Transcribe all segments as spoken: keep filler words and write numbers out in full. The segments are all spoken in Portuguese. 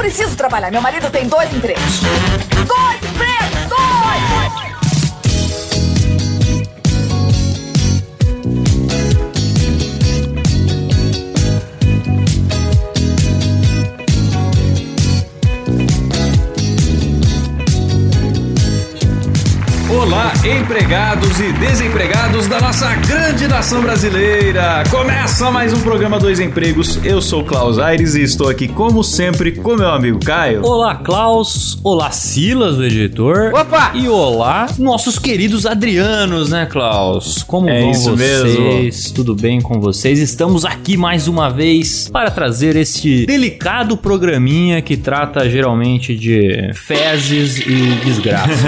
preciso trabalhar. Meu marido tem dois empregos. Dois empregos! Dois! Olá, empregados e desempregados da nossa grande nação brasileira! Começa mais um programa Dois Empregos. Eu sou o Klaus Aires e estou aqui, como sempre, com meu amigo Caio. Olá, Klaus. Olá, Silas, o editor. Opa! E olá, nossos queridos adrianos, né, Klaus? Como é vão isso vocês? Mesmo. Tudo bem com vocês? Estamos aqui mais uma vez para trazer este delicado programinha que trata geralmente de fezes e desgraça,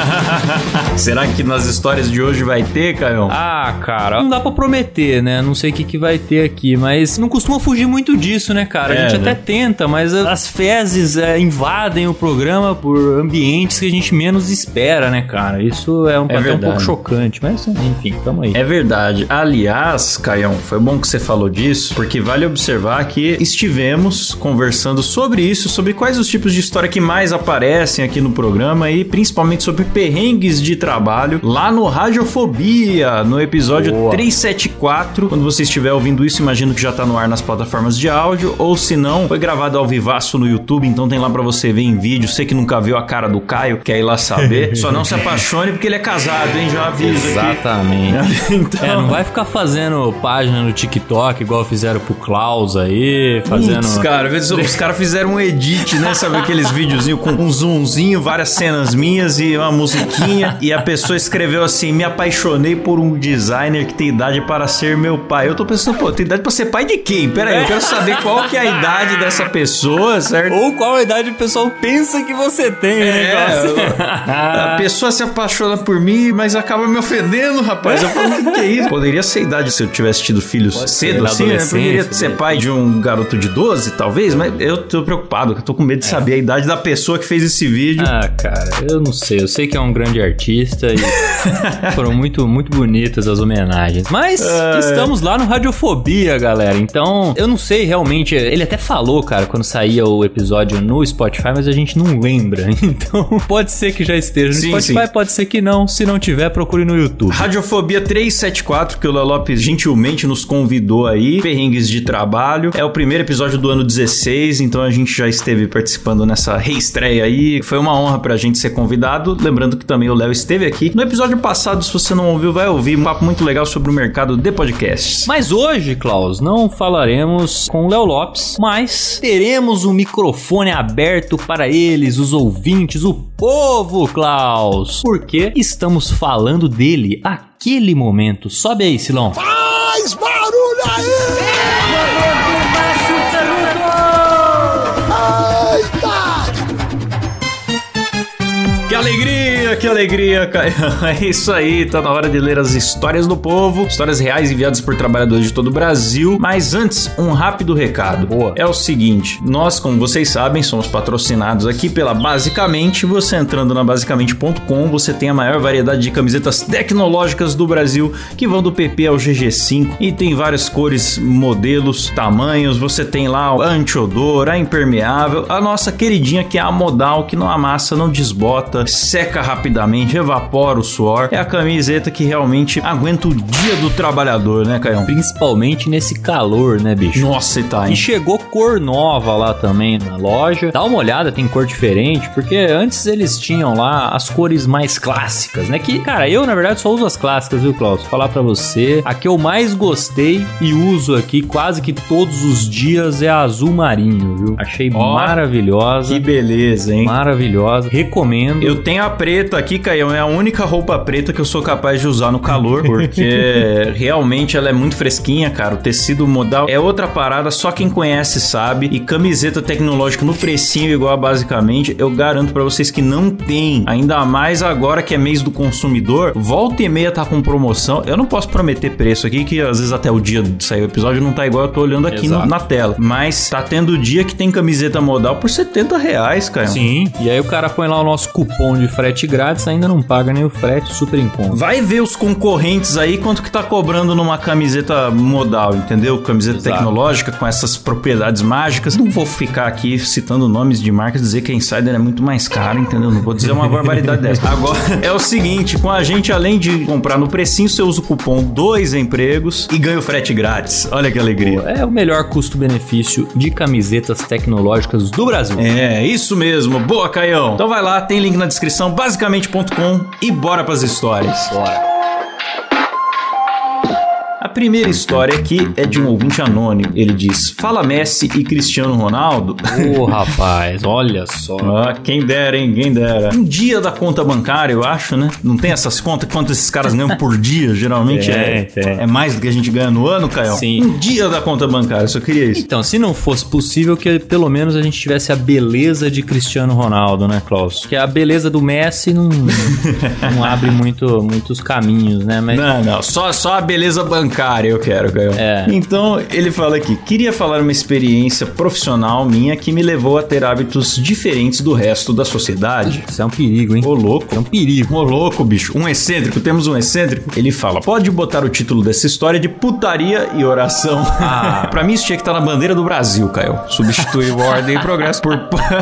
né? Será que nas histórias de hoje vai ter, Caio? Ah, cara, não dá pra prometer, né? Não sei o que, que vai ter aqui, mas não costuma fugir muito disso, né, cara? É, a gente né? até tenta, mas as fezes é, invadem o programa por ambientes que a gente menos espera, né, cara? Isso é um, é até um pouco chocante, mas enfim, tamo aí. É verdade. Aliás, Caião, foi bom que você falou disso, porque vale observar que estivemos conversando sobre isso, sobre quais os tipos de história que mais aparecem aqui no programa e principalmente sobre perrengues de trabalho lá no Radiofobia, no episódio Boa. trezentos e setenta e quatro. Quando você estiver ouvindo isso, imagino que já tá no ar nas plataformas de áudio, ou se não, foi gravado ao vivaço no YouTube, então tem lá pra você ver em vídeo. Você que nunca viu a cara do Caio, quer ir lá saber. Só não se apaixone porque ele é casado, hein? Já aviso. Exatamente. Aqui. Então... É, não vai ficar fazendo página no TikTok igual fizeram pro Klaus aí, fazendo... Putz, cara, os caras fizeram um edit, né? Sabe aqueles videozinhos com um zoomzinho, várias cenas minhas e uma musiquinha. E a pessoa escreveu assim: me apaixonei por um designer que tem idade para ser meu pai. Eu tô pensando, pô, tem idade pra ser pai de quem? Pera aí, eu quero saber qual que é a idade dessa pessoa, certo? Ou qual a idade o pessoal pensa que você tem, né? É, a pessoa se apaixona por mim, mas acaba me ofendendo, rapaz. Eu falo, o que, que é isso? Poderia ser a idade se eu tivesse tido filhos Pode cedo, assim, né? Poderia ser pai de um garoto de doze, talvez, mas eu tô preocupado, eu tô com medo de saber a idade da pessoa que fez esse vídeo. Ah, cara, eu não sei. Eu sei que é um grande artista e foram muito, muito bonitas as homenagens. Mas é. estamos lá no Radiofobia, galera. Então, eu não sei realmente. Ele até falou, cara, quando saía o episódio no Spotify, mas a gente não lembra. Então, pode ser que já esteja no sim, Spotify, sim. Pode ser que não. Se não tiver, procure no YouTube. Radiofobia trezentos e setenta e quatro, que o Léo Lopes gentilmente nos convidou aí. Perrengues de trabalho. É o primeiro episódio do ano dezesseis, então a gente já esteve participando nessa reestreia aí. Foi uma honra pra gente ser convidado. Lembrando que também o Léo esteve aqui. No episódio passado, se você não ouviu, vai ouvir um papo muito legal sobre o mercado de podcasts. Mas hoje, Klaus, não falaremos com o Léo Lopes, mas teremos o microfone aberto para eles, os ouvintes, o povo, Klaus. Porque estamos falando dele, aquele momento. Sobe aí, Silão. Faz barulho aí! Que alegria, que alegria, Caio. É isso aí, tá na hora de ler as histórias do povo, histórias reais enviadas por trabalhadores de todo o Brasil. Mas antes, um rápido recado. Boa. É o seguinte, nós, como vocês sabem, somos patrocinados aqui pela Basicamente. Você entrando na basicamente ponto com, você tem a maior variedade de camisetas tecnológicas do Brasil, que vão do P P ao G G cinco, e tem várias cores, modelos, tamanhos. Você tem lá a anti-odor, a impermeável, a nossa queridinha que é a modal, que não amassa, não desbota, seca rapidamente, evapora o suor. É a camiseta que realmente aguenta o dia do trabalhador, né, Caião? Principalmente nesse calor, né, bicho? Nossa, e tá, hein? E chegou cor nova lá também na loja. Dá uma olhada, tem cor diferente, porque antes eles tinham lá as cores mais clássicas, né? Que, cara, eu, na verdade, só uso as clássicas, viu, Klaus? Vou falar pra você, a que eu mais gostei e uso aqui quase que todos os dias é a azul marinho, viu? Achei oh, maravilhosa. Que beleza, hein? Maravilhosa. Recomendo. Eu tenho a preta aqui, Caião, é a única roupa preta que eu sou capaz de usar no calor, porque realmente ela é muito fresquinha, cara. O tecido modal é outra parada, só quem conhece sabe. E camiseta tecnológica no precinho igual a Basicamente, eu garanto pra vocês que não tem. Ainda mais agora que é mês do consumidor, volta e meia tá com promoção. Eu não posso prometer preço aqui, que às vezes até o dia de sair o episódio não tá igual eu tô olhando aqui no, na tela. Mas tá tendo dia que tem camiseta modal por setenta reais, Caião. Sim, e aí o cara põe lá o nosso cupom de frete grátis, ainda não paga nem o frete, super em conta. Vai ver os concorrentes aí, quanto que tá cobrando numa camiseta modal, entendeu? Camiseta Exato. tecnológica com essas propriedades mágicas. Não vou ficar aqui citando nomes de marcas, dizer que a Insider é muito mais cara, entendeu? Não vou dizer uma barbaridade dessa. Agora, é o seguinte, com a gente, além de comprar no precinho, você usa o cupom dois empregos e ganha o frete grátis. Olha que alegria. É o melhor custo-benefício de camisetas tecnológicas do Brasil. É, isso mesmo. Boa, Caião. Então vai lá, tem link na descrição, basicamente ponto com, e bora pras histórias. Bora. A primeira história aqui é de um ouvinte anônimo. Ele diz: fala Messi e Cristiano Ronaldo. Ô, oh, rapaz, olha só. Ah, quem dera, hein? Quem dera. Um dia da conta bancária, eu acho, né? Não tem essas contas? Quanto esses caras ganham por dia, geralmente? É, é, é mais do que a gente ganha no ano, Caio? Sim. Um dia da conta bancária, eu só queria isso. Então, se não fosse possível que pelo menos a gente tivesse a beleza de Cristiano Ronaldo, né, Klaus? Porque a beleza do Messi não, não abre muito, muitos caminhos, né? Mas... Não, não. Só, só a beleza bancária eu quero, Caio. É. Então, ele fala aqui: queria falar uma experiência profissional minha que me levou a ter hábitos diferentes do resto da sociedade. Isso é um perigo, hein? Ô, louco. É um perigo. Ô, louco, bicho. Um excêntrico. Temos um excêntrico. Ele fala: pode botar o título dessa história de putaria e oração. Ah. Pra mim, isso tinha que estar na bandeira do Brasil, Caio. Substituir o Ordem e Progresso por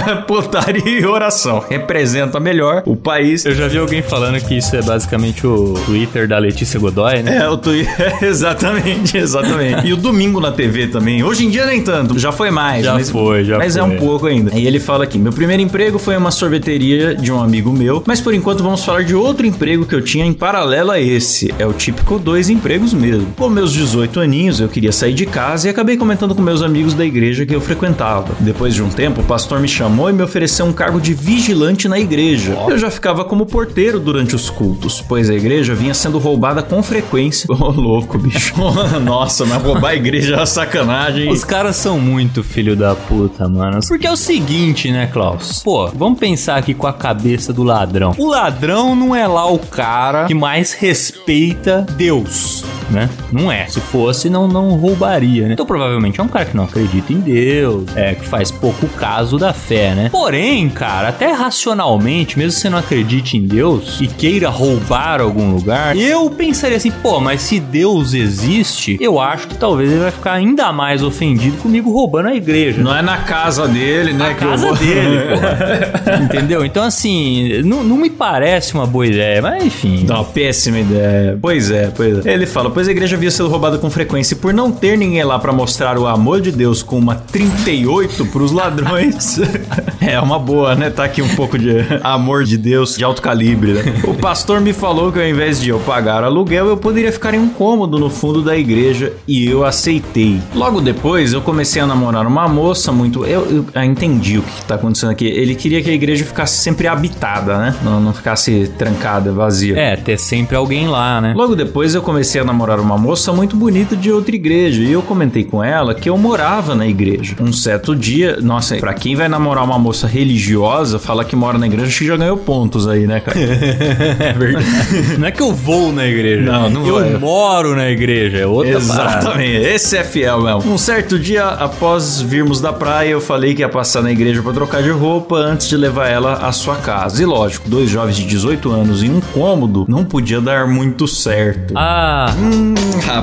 putaria e oração. Representa melhor o país. Eu já vi alguém falando que isso é basicamente o Twitter da Letícia Godoy, né? É, o Twitter. Exatamente, exatamente. E o domingo na T V também. Hoje em dia nem tanto. Já foi mais. Já mas, foi, já mas foi. Mas é um pouco ainda. E ele fala aqui: meu primeiro emprego foi uma sorveteria de um amigo meu, mas por enquanto vamos falar de outro emprego que eu tinha em paralelo a esse. É o típico dois empregos mesmo. Com meus dezoito aninhos, eu queria sair de casa e acabei comentando com meus amigos da igreja que eu frequentava. Depois de um tempo, o pastor me chamou e me ofereceu um cargo de vigilante na igreja. Eu já ficava como porteiro durante os cultos, pois a igreja vinha sendo roubada com frequência. Ô, louco, bicho. Nossa, mas roubar a igreja é uma sacanagem. Os caras são muito filho da puta, mano. Porque é o seguinte, né, Klaus? Pô, vamos pensar aqui com a cabeça do ladrão. O ladrão não é lá o cara que mais respeita Deus, né? Não é. Se fosse, não, não roubaria, né? Então, provavelmente é um cara que não acredita em Deus, é, que faz pouco caso da fé, né? Porém, cara, até racionalmente, mesmo se você não acredite em Deus e queira roubar algum lugar, eu pensaria assim, pô, mas se Deus existe, eu acho que talvez ele vai ficar ainda mais ofendido comigo roubando a igreja. Não é na casa dele, né? Na que casa eu vou... dele, pô. Entendeu? Então, assim, não, não me parece uma boa ideia, mas enfim. Não, péssima ideia. Pois é, pois é. Ele fala: pois a igreja havia sido roubada com frequência e por não ter ninguém lá pra mostrar o amor de Deus com uma trinta e oito pros ladrões. É uma boa, né? Tá aqui um pouco de amor de Deus de alto calibre, né? O pastor me falou que ao invés de eu pagar o aluguel, eu poderia ficar em um cômodo no fundo da igreja e eu aceitei. Logo depois, eu comecei a namorar uma moça muito... Eu, eu, eu entendi o que, que tá acontecendo aqui. Ele queria que a igreja ficasse sempre habitada, né? Não, não ficasse trancada, vazia. É, ter sempre alguém lá, né? Logo depois, eu comecei a namorar uma moça muito bonita de outra igreja e eu comentei com ela que eu morava na igreja. Um certo dia... Nossa, pra quem vai namorar uma moça religiosa, fala que mora na igreja, acho que já ganhou pontos aí, né, cara? É verdade. Não é que eu vou na igreja. Não, não eu vai. moro na igreja. É outra Exatamente. parada. Esse é fiel mesmo. Um certo dia, após virmos da praia, eu falei que ia passar na igreja pra trocar de roupa antes de levar ela à sua casa. E lógico, dois jovens de dezoito anos em um cômodo não podia dar muito certo. Ah. Hum,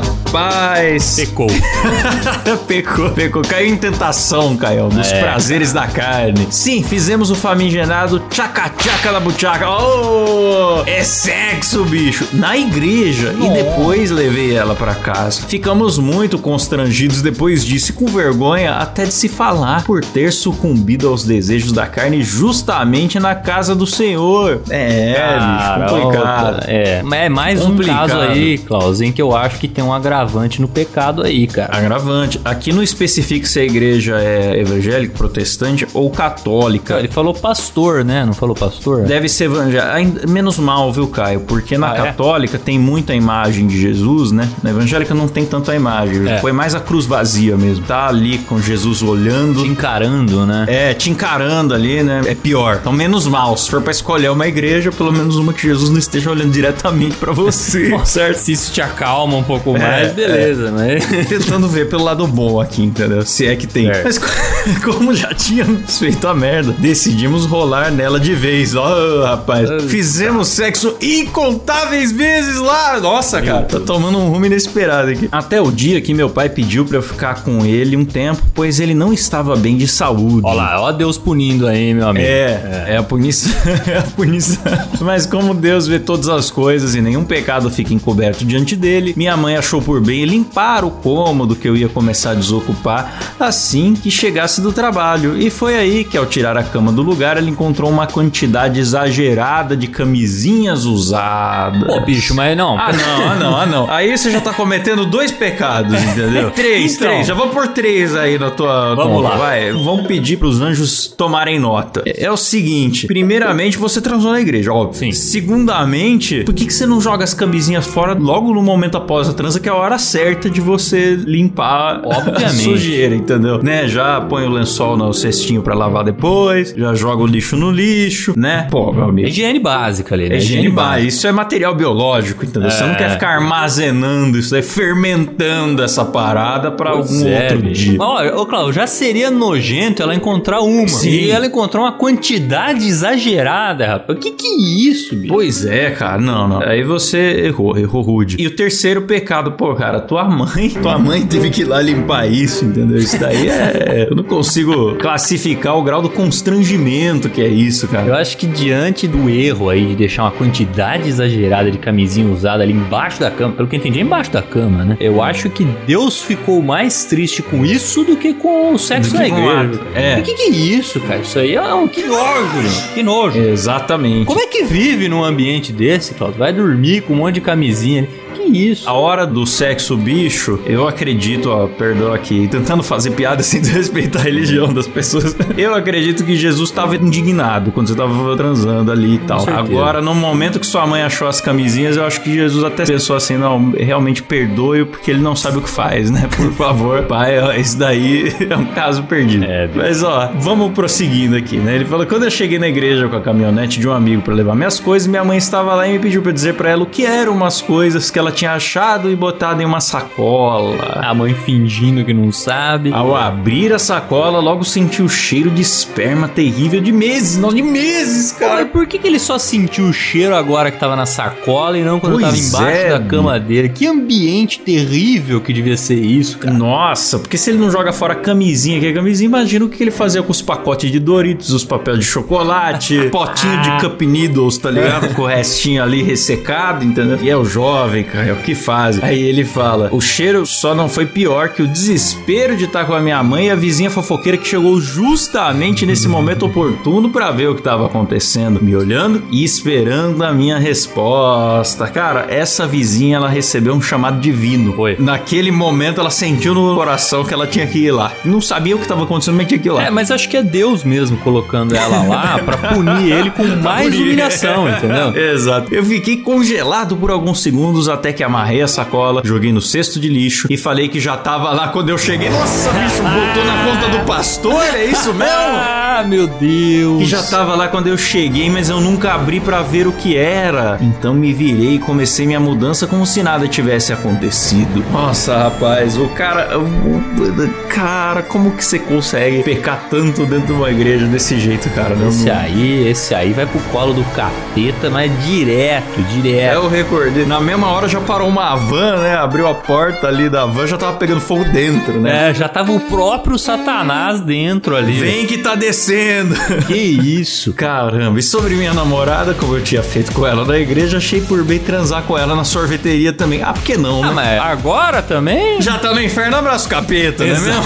rapaz. Pecou. pecou, pecou. Caiu em tentação, Caio, dos É. prazeres da carne. Sim, fizemos o famigerado tchaca-tchaca da buchaca. Oh, é sexo, bicho. Na igreja. E depois levei ela pra casa. Ficamos muito constrangidos depois disso e com vergonha até de se falar por ter sucumbido aos desejos da carne justamente na casa do Senhor. É, Cara, bicho, complicado. É, é mais Complicado. um caso aí, Klaus, em que eu acho que tem um agravante no pecado aí, cara. Agravante. Aqui não especifica se a igreja é evangélica, protestante ou católica. Ele falou pastor, né? Não falou pastor? Deve ser evangélica. Menos mal, viu, Caio? Porque na Ah, é? católica tem muita imagem de Jesus, né? Na evangélica não tem tanta imagem. É. Foi mais a cruz vazia mesmo. Tá ali com Jesus olhando. Te encarando, né? É, te encarando ali, né? É pior. Então, menos mal. Se for pra escolher uma igreja, pelo menos uma que Jesus não esteja olhando diretamente pra você, certo? Se isso te acalma calma um pouco mais, É, beleza, é. mas... Tentando ver pelo lado bom aqui, entendeu? Se é que tem. É. Mas como já tínhamos feito a merda, decidimos rolar nela de vez. Ó, oh, rapaz. Fizemos sexo incontáveis vezes lá. Nossa, cara. Tá tomando um rumo inesperado aqui. Até o dia que meu pai pediu pra eu ficar com ele um tempo, pois ele não estava bem de saúde. Olha lá, ó Deus punindo aí, meu amigo. É, é, é a punição. É a punição. Mas como Deus vê todas as coisas e nenhum pecado fica encoberto diante dele, minha mãe achou por bem limpar o cômodo que eu ia começar a desocupar assim que chegasse do trabalho. E foi aí que, ao tirar a cama do lugar, ela encontrou uma quantidade exagerada de camisinhas usadas. Pô, bicho, mas não. Ah, não, ah, não, ah, não. Aí você já tá cometendo dois pecados, entendeu? Três, Então. três. Já vou por três aí na tua Vamos conta. lá. Vai, vamos pedir pros anjos tomarem nota. É, é o seguinte, primeiramente, você transou na igreja, óbvio. Sim. Segundamente, por que, que você não joga as camisinhas fora logo no momento após a transa, que é a hora certa de você limpar Obviamente. a sujeira, entendeu? Né? Já põe o lençol no cestinho pra lavar depois, já joga o lixo no lixo, né? Pô, meu amigo. Higiene básica ali, né? É higiene básica. Isso é material biológico, entendeu? Você não É. quer ficar armazenando isso aí, fermentando essa parada pra Pois algum é, outro bicho. dia. Olha, ô Cláudio, já seria nojento ela encontrar uma. Sim. E ela encontrou uma quantidade exagerada, rapaz. Que que é isso, bicho? Pois é, cara, não, não. Aí você errou, errou rude. E o terceiro pecado, pô, cara, tua mãe, tua mãe teve que ir lá limpar isso, entendeu? Isso daí é... Eu não consigo classificar o grau do constrangimento que é isso, Eu cara. acho que diante do erro aí de deixar uma quantidade exagerada de camisinha usada ali embaixo da cama, pelo que eu entendi, é embaixo da cama, né? Eu acho que Deus ficou mais triste com isso do que com o sexo Do na que com o igreja. ato. É. O que que é isso, cara? Isso aí é um... Que nojo, meu. Que nojo. Exatamente. Como é que vive num ambiente desse, Cláudio? Vai dormir com um monte de camisinha ali. Que isso? A hora do sexo bicho, eu acredito, ó, perdão aqui, tentando fazer piada sem desrespeitar a religião das pessoas. Eu acredito que Jesus estava indignado quando você estava transando ali e tal. certeza. Agora, no momento que sua mãe achou as camisinhas, eu acho que Jesus até pensou assim, não, realmente perdoe-o porque ele não sabe o que faz, né? Por favor, pai, ó, isso daí é um caso perdido. É, Mas, ó, vamos prosseguindo aqui, né? Ele falou, quando eu cheguei na igreja com a caminhonete de um amigo pra levar minhas coisas, minha mãe estava lá e me pediu pra dizer pra ela o que eram umas coisas que ela tinha achado e botado em uma sacola. A mãe fingindo que não sabe. Ao abrir a sacola, logo senti o cheiro de esperma terrível de meses, não, de meses, Mas cara. por que, que ele só sentiu o cheiro agora que tava na sacola e não quando Pois tava embaixo é, da cama dele? Que ambiente terrível que devia ser isso, cara. Nossa, porque se ele não joga fora a camisinha, que é a camisinha, imagina o que ele fazia com os pacotes de Doritos, os papéis de chocolate, potinho de Cup Noodles, tá ligado? Com o restinho ali ressecado, entendeu? E é o jovem, cara, é o que faz. Aí ele fala, o cheiro só não foi pior que o desespero de estar com a minha mãe e a vizinha fofoqueira que chegou justamente nesse momento oportuno pra ver o que tava acontecendo, me olhando e esperando a minha resposta. Cara, essa vizinha, ela recebeu um chamado divino. Foi. Naquele momento, ela sentiu no coração que ela tinha que ir lá. Não sabia o que tava acontecendo, mas tinha que ir lá. É, mas acho que é Deus mesmo colocando ela lá pra punir ele com mais Punir. humilhação, entendeu? Exato. Eu fiquei congelado por alguns segundos até que amarrei a sacola, joguei no cesto de lixo e falei que já tava lá quando eu cheguei. Nossa, bicho, botou na conta do pastor? É isso mesmo? Ah, meu Deus. Que já tava lá quando eu cheguei, mas eu nunca abri pra ver o que era. Então me virei e comecei minha mudança como se nada tivesse acontecido. Nossa, rapaz, o cara... o- Cara, como que você consegue pecar tanto dentro de uma igreja desse jeito, cara? Não- Esse aí, esse aí vai pro colo do capeta, mas direto, É, direto. eu recordei. Na mesma hora já parou uma van, né? Abriu a porta ali da van, já tava pegando fogo dentro, né? É, já tava o próprio Satanás dentro ali. Vem que tá descendo. Que isso? Caramba, e sobre minha namorada, como eu tinha feito com ela na igreja, achei por bem transar com ela na sorveteria também. Ah, por que não, Ah, né? mas agora também? Já tá no inferno, abraço capeta, né Exato. mesmo?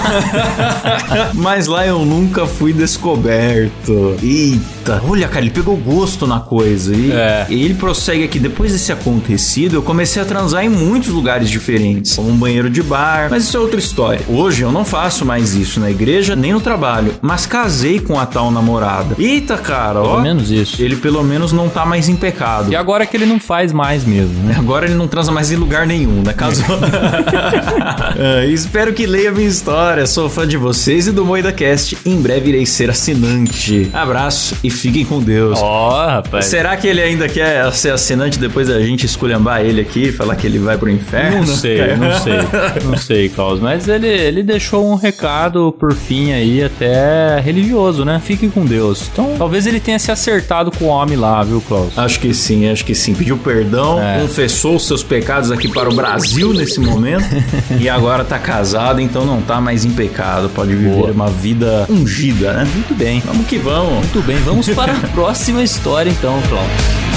Mas lá eu nunca fui descoberto. Eita, olha, cara, ele pegou gosto na coisa. E, É. e ele prossegue aqui. Depois desse acontecido, eu comecei a transar em muitos lugares diferentes, como um banheiro de bar, mas isso é outra história. Hoje eu não faço mais isso na igreja nem no trabalho, mas casei com a tal namorada. Eita, cara, Pelo ó. menos isso. Ele pelo menos não tá mais em pecado. E agora que ele não faz mais mesmo, né? Agora ele não transa mais em lugar nenhum, né? Caso... Ah, espero que leia minha história. Sou fã de vocês e do Moida Cast. Em breve irei ser assinante. Abraço e fiquem com Deus. Ó, rapaz. Será que ele ainda quer ser assinante depois da gente esculhambar ele aqui? falar que ele vai pro inferno? Não sei, não sei. Não sei, Klaus. Mas ele, ele deixou um recado, por fim, aí, até religioso, né? Fique com Deus. Então, talvez ele tenha se acertado com o homem lá, viu, Klaus? Acho que sim, acho que sim. Pediu perdão, é. confessou os seus pecados aqui para o Brasil nesse momento e agora tá casado, então não tá mais em pecado. Pode viver Boa. uma vida ungida, né? Muito bem. Vamos que vamos. Muito bem, vamos para a próxima história então, Klaus.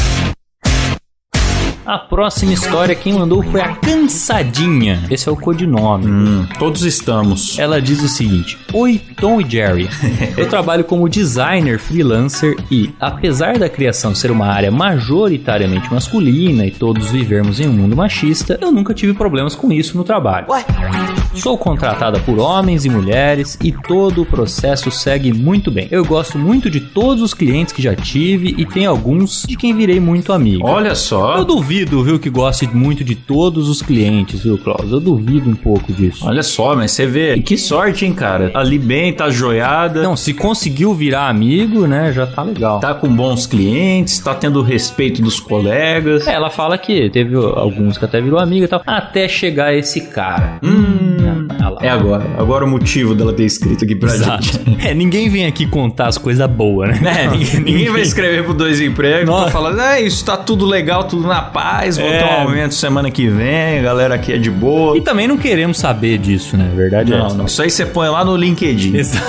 A próxima história quem mandou foi a Cansadinha. Esse é o codinome. Hum, todos estamos. Ela diz o seguinte: Oi, Tom e Jerry. Eu trabalho como designer freelancer e, apesar da criação ser uma área majoritariamente masculina e todos vivermos em um mundo machista, eu nunca tive problemas com isso no trabalho. Ué? Sou contratada por homens e mulheres e todo o processo segue muito bem. Eu gosto muito de todos os clientes que já tive e tem alguns de quem virei muito amigo. Olha só. Eu duvido, viu, que goste muito de todos os clientes, viu, Klaus? Eu duvido um pouco disso. Olha só, mas você vê, que sorte, hein, cara? Ali bem, tá joiada. Não, se conseguiu virar amigo, né, já tá legal. Tá com bons clientes, tá tendo respeito dos colegas. É, ela fala que teve alguns que até virou amiga e tal, até chegar esse cara. Hum... É agora, agora o motivo dela ter escrito aqui pra Exato. gente. É, ninguém vem aqui contar as coisas boas, né? É, ninguém, ninguém vai escrever pro Dois Empregos pra falar, é, isso tá tudo legal, tudo na paz, vou é. ter um aumento semana que vem, a galera aqui é de boa. E também não queremos saber disso, né? Verdade não, é não, isso aí você põe lá no LinkedIn. Exato.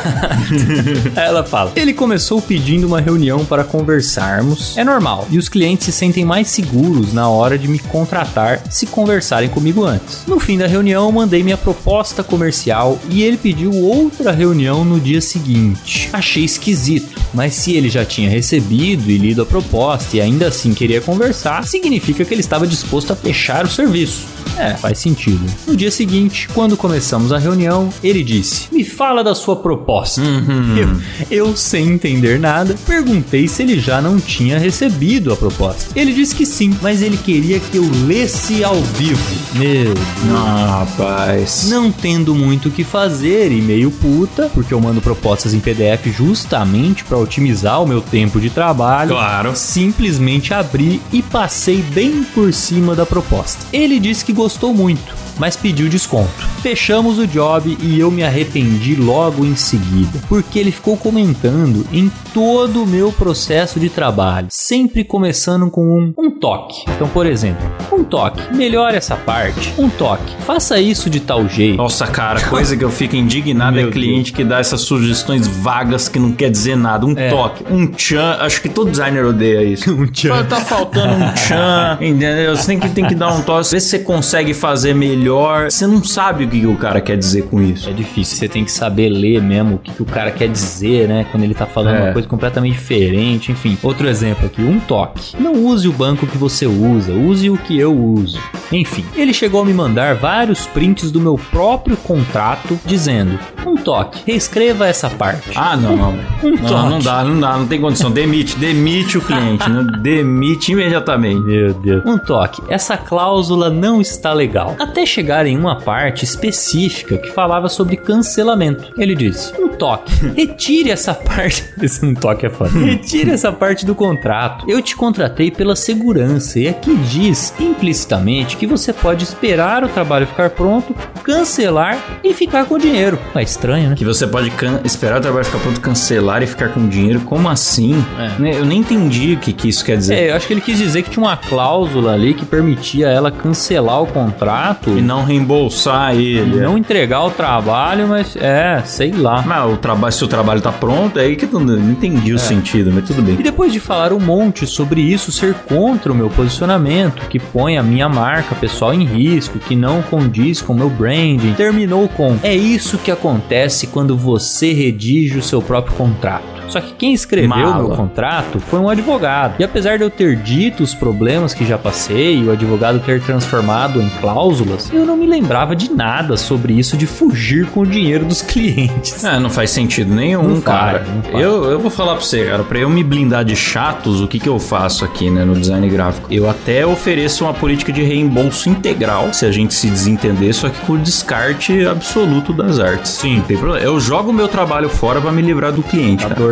Ela fala, ele começou pedindo uma reunião para conversarmos. É normal, e os clientes se sentem mais seguros na hora de me contratar se conversarem comigo antes. No fim da reunião, eu mandei minha proposta comercial e ele pediu outra reunião no dia seguinte. Achei esquisito, mas se ele já tinha recebido e lido a proposta e ainda assim queria conversar, significa que ele estava disposto a fechar o serviço. É, faz sentido. No dia seguinte, quando começamos a reunião, ele disse, me fala da sua proposta. Uhum. Eu, eu, sem entender nada, perguntei se ele já não tinha recebido a proposta. Ele disse que sim, mas ele queria que eu lesse ao vivo. Meu Deus. Ah, rapaz. Não tendo muito o que fazer e meio puta, porque eu mando propostas em P D F justamente para otimizar o meu tempo de trabalho. Claro. Simplesmente abri e passei bem por cima da proposta. Ele disse que gostou muito, mas pediu desconto. Fechamos o job e eu me arrependi logo em seguida, porque ele ficou comentando em todo o meu processo de trabalho, sempre começando com um, um toque. Então, por exemplo, um toque, melhore essa parte, um toque, faça isso de tal jeito. Nossa, cara, coisa que eu fico indignado é cliente Deus. que dá essas sugestões vagas que não quer dizer nada. Um é. toque, um tchan, acho que todo designer odeia isso. um tchan. Tá faltando um tchan, entendeu? Você tem que, tem que dar um toque, ver se você consegue fazer melhor. Você não sabe o que, que o cara quer dizer com isso. É difícil, você tem que saber ler mesmo o que, que o cara quer dizer, né? Quando ele tá falando é. uma coisa completamente diferente, enfim. Outro exemplo aqui, um toque. Não use o banco que você usa, use o que eu uso. Enfim, ele chegou a me mandar vários prints do meu próprio contrato dizendo, um toque, reescreva essa parte. Ah, não, não. Um não, toque. não dá, não dá, não tem condição. Demite, demite o cliente, né? Demite imediatamente. Meu Deus. Um toque, essa cláusula não está legal. Até chegar em uma parte específica que falava sobre cancelamento. Ele disse, um toque, retire essa parte. Esse um toque é foda. Retire essa parte do contrato. Eu te contratei pela segurança e aqui diz implicitamente que você pode esperar o trabalho ficar pronto, cancelar e ficar com o dinheiro. É estranho, né? Que você pode can- esperar o trabalho ficar pronto, cancelar e ficar com o dinheiro. Como assim? É. Eu nem entendi o que, que isso quer dizer. É, eu acho que ele quis dizer que tinha uma cláusula ali que permitia ela cancelar o contrato e não reembolsar ele. E não entregar o trabalho, mas é, sei lá. Mas o trabalho, se o trabalho tá pronto, é aí que eu não entendi o é. sentido, mas tudo bem. E depois de falar um monte sobre isso ser contra o meu posicionamento, que põe a minha marca pessoal em risco, que não condiz com o meu branding, terminou com, é isso que acontece quando você redige o seu próprio contrato. Só que quem escreveu o meu contrato foi um advogado. E apesar de eu ter dito os problemas que já passei e o advogado ter transformado em cláusulas, eu não me lembrava de nada sobre isso de fugir com o dinheiro dos clientes. É, não faz sentido nenhum, não cara. Faz, não faz. Eu, eu vou falar pra você, cara, pra eu me blindar de chatos, o que que eu faço aqui, né, no design gráfico? Eu até ofereço uma política de reembolso integral, se a gente se desentender, só que com descarte absoluto das artes. Sim. Não tem problema. Eu jogo o meu trabalho fora pra me livrar do cliente, A cara. dor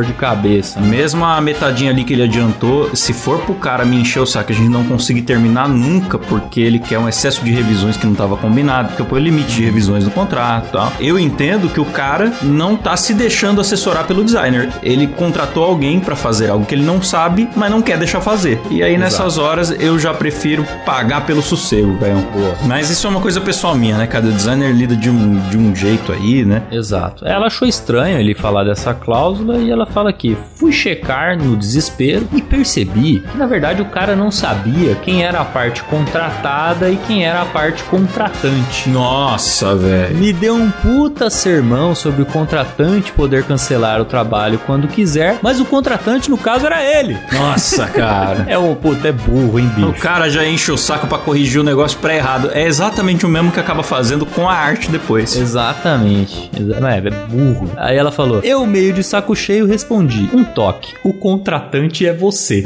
de cabeça. Mesmo a metadinha ali que ele adiantou, se for pro cara me encher o saco, a gente não conseguir terminar nunca, porque ele quer um excesso de revisões que não tava combinado, porque põe o limite de revisões no contrato e tal. Eu entendo que o cara não tá se deixando assessorar pelo designer. Ele contratou alguém pra fazer algo que ele não sabe, mas não quer deixar fazer. E aí, Exato. Nessas horas, eu já prefiro pagar pelo sossego, velho. Mas isso é uma coisa pessoal minha, né? Cada designer lida de um, de um jeito aí, né? Exato. Ela achou estranho ele falar dessa cláusula e ela fala aqui: fui checar no desespero e percebi que, na verdade, o cara não sabia quem era a parte contratada e quem era a parte contratante. Nossa, velho. Me deu um puta sermão sobre o contratante poder cancelar o trabalho quando quiser, mas o contratante, no caso, era ele. Nossa, cara. É um puta, é burro, hein, bicho? O cara já enche o saco pra corrigir o negócio pré-errado. É exatamente o mesmo que acaba fazendo com a arte depois. Exatamente. Exa- é, é burro. Aí ela falou: eu, meio de saco cheio, respondi: um toque. O contratante é você.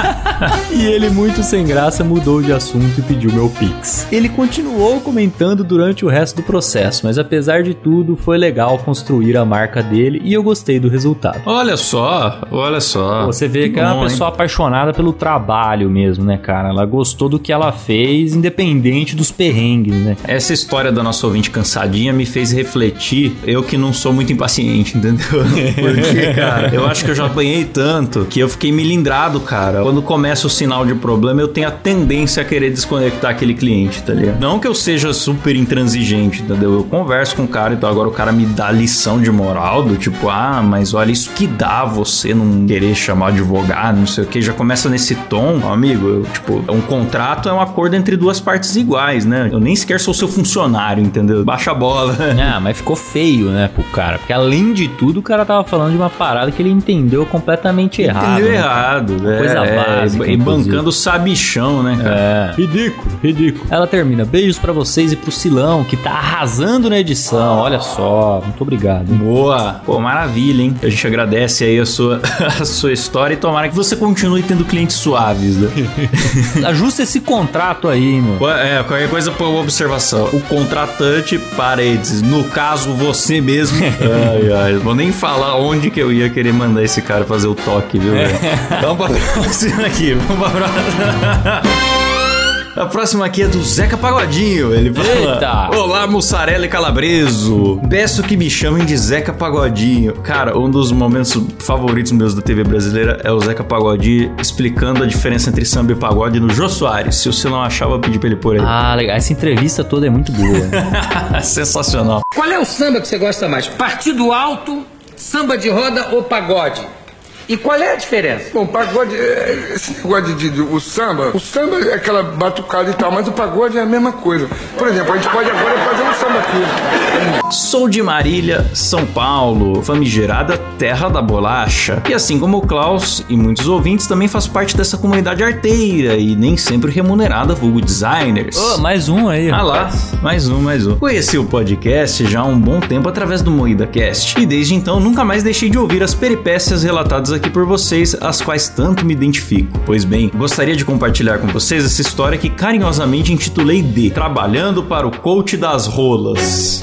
E ele, muito sem graça, mudou de assunto e pediu meu Pix. Ele continuou comentando durante o resto do processo, mas apesar de tudo, foi legal construir a marca dele e eu gostei do resultado. Olha só, olha só. Você vê que, que é uma bom, pessoa hein? apaixonada pelo trabalho mesmo, né, cara? Ela gostou do que ela fez, independente dos perrengues, né? Essa história da nossa ouvinte cansadinha me fez refletir, eu que não sou muito impaciente, entendeu? Porque, cara, eu acho que eu já apanhei tanto que eu fiquei milindrado, cara. Quando começa o sinal de problema, eu tenho a tendência a querer desconectar aquele cliente, tá ligado? Não que eu seja super intransigente, entendeu? Eu converso com o cara, então agora o cara me dá lição de moral do tipo, ah, mas olha, isso que dá você não querer chamar advogado, não sei o que, já começa nesse tom, amigo, eu, tipo, um contrato é um acordo entre duas partes iguais, né? Eu nem sequer sou seu funcionário, entendeu? Baixa a bola. Ah, mas ficou feio, né, pro cara, porque além de tudo, o cara tava falando de uma parada que ele entendeu completamente errado. Entendeu né? errado, é, coisa básica. E bancando o sabichão, né, cara? É. Ridículo, ridículo. Ela termina: beijos pra vocês e pro Silão, que tá arrasando na edição, olha só, muito obrigado. Hein? Boa, pô, maravilha, hein? A gente agradece aí a sua, a sua história e tomara que você continue tendo clientes suaves, né? Ajusta esse contrato aí, meu. É, qualquer coisa por uma observação. O contratante, parênteses, no caso você mesmo. Ai, ai, vou nem falar onde que eu ia querer mandar esse cara fazer o toque, viu? É. Vamos pra próxima aqui, vamos pra próxima. A próxima aqui é do Zeca Pagodinho. Ele fala: eita! Olá, mussarela e calabreso. Peço que me chamem de Zeca Pagodinho. Cara, um dos momentos favoritos meus da T V brasileira é o Zeca Pagodinho explicando a diferença entre samba e pagode no Jô Soares. Se você não achava, eu pedi pra ele pôr aí. Ah, legal. Essa entrevista toda é muito boa. Sensacional. Qual é o samba que você gosta mais? Partido alto, samba de roda ou pagode? E qual é a diferença? Bom, pagode, esse negócio de, de o samba, o samba é aquela batucada e tal, mas o pagode é a mesma coisa. Por exemplo, a gente pode agora fazer um samba aqui. Sou de Marília, São Paulo, famigerada terra da bolacha. E assim como o Klaus e muitos ouvintes, também faço parte dessa comunidade arteira e nem sempre remunerada, vulgo designers. Oh, mais um aí. Ah lá, mais um, mais um. Conheci o podcast já há um bom tempo através do MoídaCast e desde então nunca mais deixei de ouvir as peripécias relatadas aqui por vocês, as quais tanto me identifico. Pois bem, gostaria de compartilhar com vocês essa história que carinhosamente intitulei de Trabalhando para o Coach das Rolas.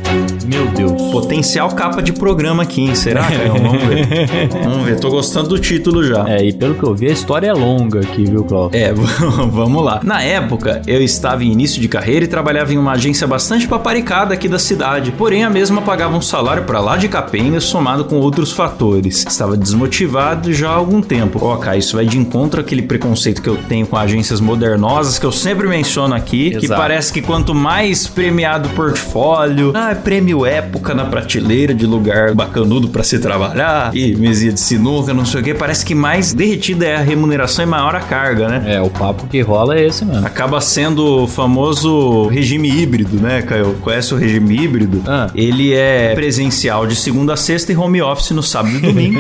Meu Deus. Potencial capa de programa aqui, hein? Será? Vamos ver. Vamos ver, tô gostando do título já. É, e pelo que eu vi, a história é longa aqui, viu, Cláudio? É, vamos lá. Na época, eu estava em início de carreira e trabalhava em uma agência bastante paparicada aqui da cidade. Porém, a mesma pagava um salário pra lá de capenga, somado com outros fatores. Estava desmotivado já há algum tempo. Ó, cara, isso vai de encontro àquele preconceito que eu tenho com agências modernosas, que eu sempre menciono aqui, Exato. Que parece que quanto mais premiado portfólio, ah, é prêmio época na prateleira de lugar bacanudo pra se trabalhar, e mesinha de sinuca, não sei o que, parece que mais derretida é a remuneração e maior a carga, né? É, o papo que rola é esse mesmo. Acaba sendo o famoso regime híbrido, né, Caio? Conhece o regime híbrido? Ah. Ele é presencial de segunda a sexta e home office no sábado e domingo,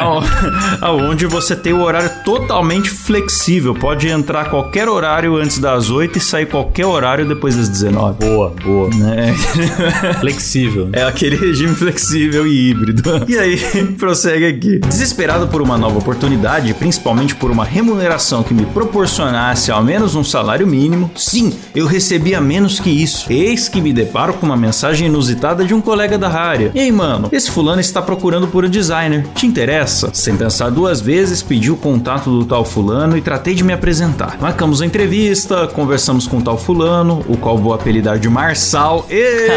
aonde você tem o horário totalmente flexível, pode entrar a qualquer horário antes das oito e sair qualquer horário depois das dezenove. Boa, boa. Né? Flexível. flexível. É aquele regime flexível e híbrido. E aí, prossegue aqui. Desesperado por uma nova oportunidade, principalmente por uma remuneração que me proporcionasse ao menos um salário mínimo, sim, eu recebia menos que isso. Eis que me deparo com uma mensagem inusitada de um colega da área. Ei, mano, esse fulano está procurando por um designer. Te interessa? Sem pensar duas vezes, pedi o contato do tal fulano e tratei de me apresentar. Marcamos a entrevista, conversamos com o tal fulano, o qual vou apelidar de Marçal.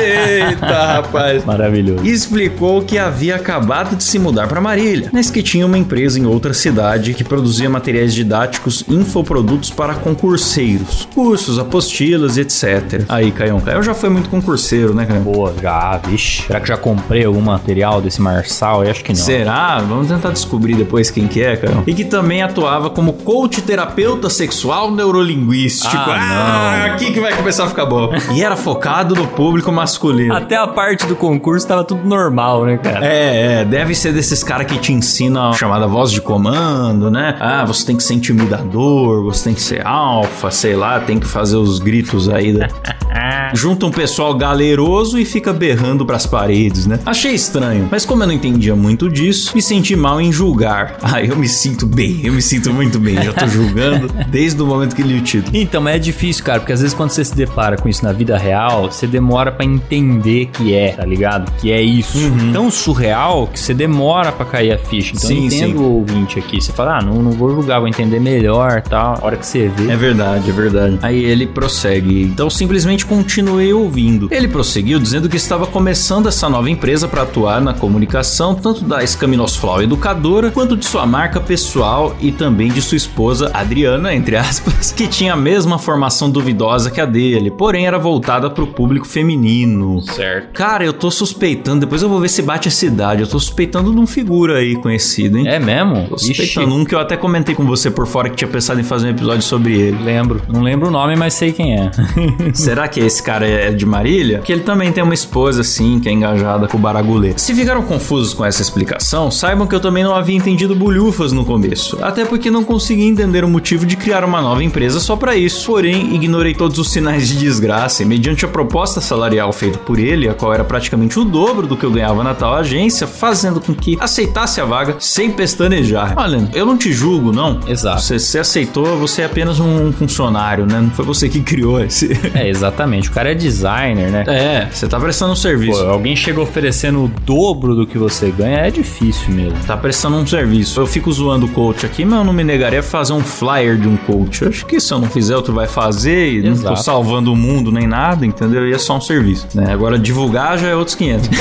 Eita, rapaz. Maravilhoso. E explicou que havia acabado de se mudar para Marília, mas que tinha uma empresa em outra cidade que produzia materiais didáticos e infoprodutos para concurseiros, cursos, apostilas e etcétera. Aí, Caião, Caião já foi muito concurseiro, né, Caião? Boa, já, vixe. Será que já comprei algum material desse Marçal? Eu acho que não. Será? Vamos tentar descobrir depois quem que é, Caião. E que também atuava como coach terapeuta sexual neurolinguístico. Ah, ah aqui que vai começar a ficar bom. E era focado no público masculino. Até a parte do concurso tava tudo normal, né, cara? É, é. Deve ser desses caras que te ensinam a chamada voz de comando, né? Ah, você tem que ser intimidador, você tem que ser alfa, sei lá, tem que fazer os gritos aí da... Junta um pessoal galeroso e fica berrando pras paredes, né? Achei estranho, mas como eu não entendia muito disso, me senti mal em julgar. Ah, eu me sinto bem, eu me sinto muito bem, já tô julgando desde o momento que li o título. Então, mas é difícil, cara, porque às vezes quando você se depara com isso na vida real, você demora pra entender que é, tá ligado? Que é isso. Uhum. Tão surreal que você demora pra cair a ficha. Então sim, eu entendo sim. O ouvinte aqui. Você fala, ah, não, não vou julgar, vou entender melhor, tal. A hora que você vê. É verdade, é verdade. Aí ele prossegue. Então simplesmente continuei ouvindo. Ele prosseguiu dizendo que estava começando essa nova empresa para atuar na comunicação, tanto da Escaminosflau Educadora, quanto de sua marca pessoal e também de sua esposa, Adriana, entre aspas, que tinha a mesma formação duvidosa que a dele, porém era voltada pro público feminino. Certo. Cara, eu tô suspeitando, depois eu vou ver se bate a cidade, eu tô suspeitando de um figura aí conhecido, hein? É mesmo? Tô suspeitando. Ixi. Um que eu até comentei com você por fora que tinha pensado em fazer um episódio sobre ele. Lembro. Não lembro o nome, mas sei quem é. Será que esse cara é de Marília? Que ele também tem uma esposa, assim, que é engajada com o Baragulê. Se ficaram confusos com essa explicação, saibam que eu também não havia entendido bulhufas no começo. Até porque não consegui entender o motivo de criar uma nova empresa só pra isso. Porém, ignorei todos os sinais de desgraça e, mediante a proposta salarial feita por ele, a qual era praticamente o dobro do que eu ganhava na tal agência, fazendo com que aceitasse a vaga sem pestanejar. Olha, eu não te julgo, não. Exato. Você, você aceitou, você é apenas um funcionário, né? Não foi você que criou esse... É, exatamente. O cara é designer, né? É, você tá prestando um serviço. Pô, alguém chega oferecendo o dobro do que você ganha, é difícil mesmo. Tá prestando um serviço. Eu fico zoando o coach aqui, mas eu não me negaria a fazer um flyer de um coach. Eu acho que se eu não fizer, outro vai fazer e Exato. Não tô salvando o mundo nem nada, entendeu? E é só um serviço, né? Agora, divulgar já é outros quinhentos.